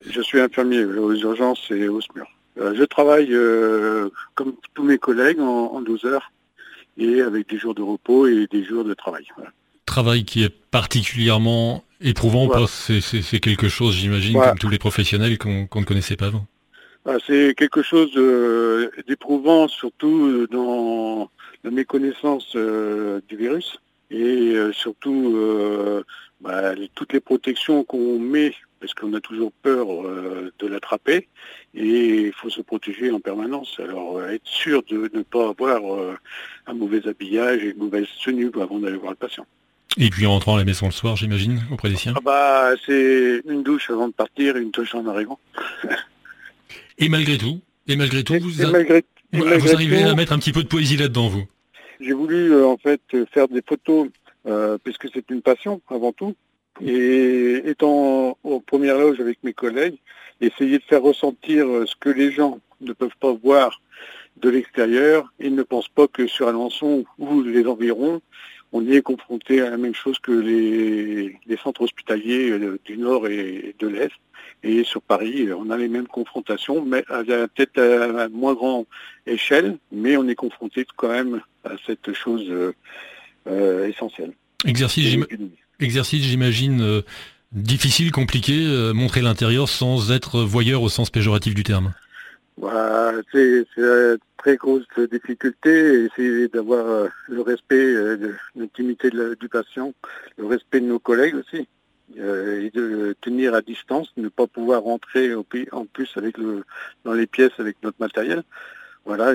Je suis infirmier aux urgences et au SMUR. Je travaille comme tous mes collègues en 12 heures et avec des jours de repos et des jours de travail. Voilà. Travail qui est particulièrement éprouvant ou Voilà. pas? C'est quelque chose, j'imagine, Voilà. comme tous les professionnels qu'on ne connaissait pas avant. Voilà, c'est quelque chose d'éprouvant, surtout dans la méconnaissance du virus et surtout toutes les protections qu'on met, parce qu'on a toujours peur de l'attraper et il faut se protéger en permanence. Alors être sûr de ne pas avoir un mauvais habillage et une mauvaise tenue avant d'aller voir le patient. Et puis en rentrant à la maison le soir, j'imagine, auprès des siens. C'est une douche avant de partir et une douche en arrivant. Et malgré tout, Et malgré vous arrivez tout, à mettre un petit peu de poésie là-dedans, vous. j'ai voulu faire des photos puisque c'est une passion avant tout. Et étant aux premières loges avec mes collègues, essayer de faire ressentir ce que les gens ne peuvent pas voir de l'extérieur. Ils ne pensent pas que sur Alençon ou les environs, on y est confronté à la même chose que les centres hospitaliers du Nord et de l'Est. Et sur Paris, on a les mêmes confrontations, mais peut-être à moins grande échelle, mais on est confronté quand même à cette chose essentielle. Exercice, j'imagine, difficile, compliqué, montrer l'intérieur sans être voyeur au sens péjoratif du terme. Voilà, c'est une très grosse difficulté, essayer d'avoir le respect de l'intimité du patient, le respect de nos collègues aussi, et de tenir à distance, ne pas pouvoir rentrer en plus dans les pièces avec notre matériel. Voilà,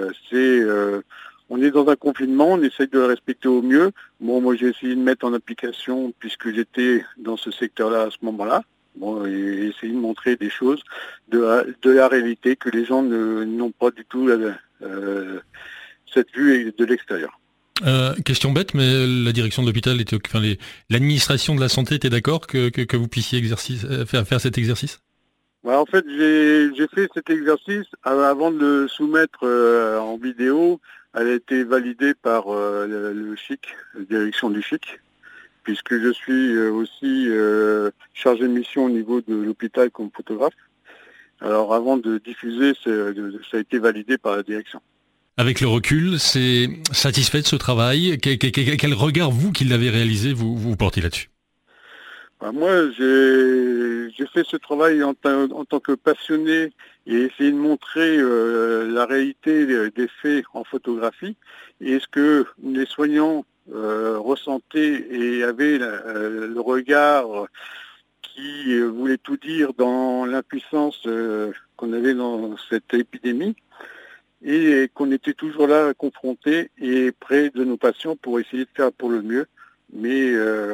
on est dans un confinement, on essaye de le respecter au mieux. Bon, moi j'ai essayé de mettre en application, puisque j'étais dans ce secteur-là à ce moment-là, et essayer de montrer des choses de la réalité que les gens n'ont pas du tout cette vue de l'extérieur. Question bête, mais la direction de l'hôpital l'administration de la santé était d'accord que vous puissiez faire cet exercice? Ouais, en fait, j'ai fait cet exercice avant de le soumettre en vidéo. Elle a été validée par le CHIC, la direction du CHIC, puisque je suis aussi chargé de mission au niveau de l'hôpital comme photographe. Alors avant de diffuser, ça a été validé par la direction. Avec le recul, c'est satisfait de ce travail? Quel regard, vous qui l'avez réalisé, vous portez là-dessus? Moi, j'ai fait ce travail en tant que passionné et essayer de montrer la réalité des faits en photographie et ce que les soignants ressentaient et avaient le regard qui voulait tout dire dans l'impuissance qu'on avait dans cette épidémie et qu'on était toujours là confrontés et près de nos patients pour essayer de faire pour le mieux. Mais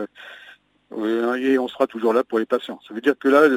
et on sera toujours là pour les patients. Ça veut dire que là,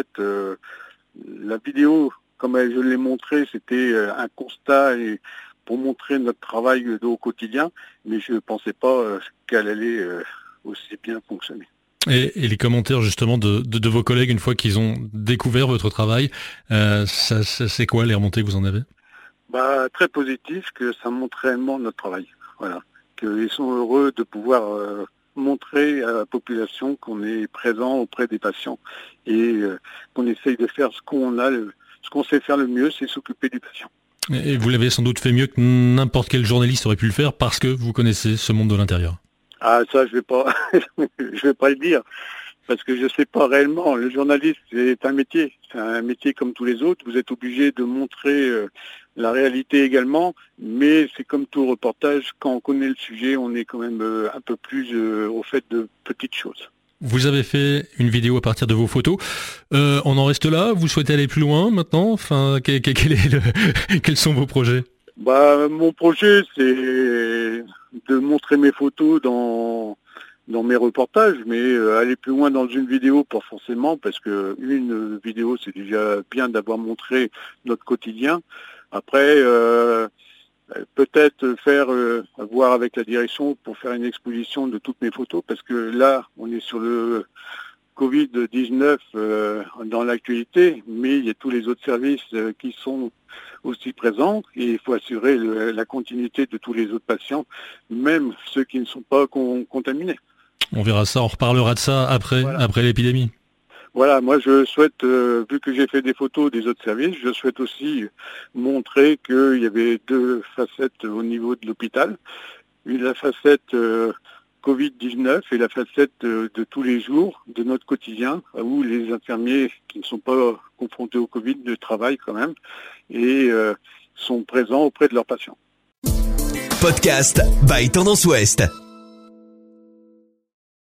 la vidéo, comme je l'ai montré, c'était un constat pour montrer notre travail au quotidien, mais je ne pensais pas qu'elle allait aussi bien fonctionner. Et les commentaires justement de vos collègues une fois qu'ils ont découvert votre travail, c'est quoi les remontées que vous en avez? Très positif, que ça montre réellement notre travail. Voilà, qu'ils sont heureux de pouvoir montrer à la population qu'on est présent auprès des patients et qu'on essaye de faire ce qu'on sait faire le mieux, c'est s'occuper du patient. Et vous l'avez sans doute fait mieux que n'importe quel journaliste aurait pu le faire parce que vous connaissez ce monde de l'intérieur. Ah, ça, je vais pas, je vais pas le dire, parce que je sais pas réellement. Le journaliste, c'est un métier comme tous les autres. Vous êtes obligé de montrer la réalité également, mais c'est comme tout reportage, quand on connaît le sujet, on est quand même un peu plus au fait de petites choses. Vous avez fait une vidéo à partir de vos photos. On en reste là? Vous souhaitez aller plus loin maintenant? Enfin, quels sont vos projets? Mon projet, c'est de montrer mes photos dans mes reportages, mais aller plus loin dans une vidéo, pas forcément, parce que une vidéo, c'est déjà bien d'avoir montré notre quotidien. Après, peut-être voir avec la direction pour faire une exposition de toutes mes photos, parce que là, on est sur le Covid-19 dans l'actualité, mais il y a tous les autres services qui sont aussi présents et il faut assurer la continuité de tous les autres patients, même ceux qui ne sont pas contaminés. On verra ça, on reparlera de ça après l'épidémie. Voilà, moi je souhaite, vu que j'ai fait des photos des autres services, je souhaite aussi montrer qu'il y avait deux facettes au niveau de l'hôpital. La facette Covid-19 et la facette de tous les jours, de notre quotidien, où les infirmiers qui ne sont pas confrontés au Covid travaillent quand même et sont présents auprès de leurs patients. Podcast by Tendance Ouest.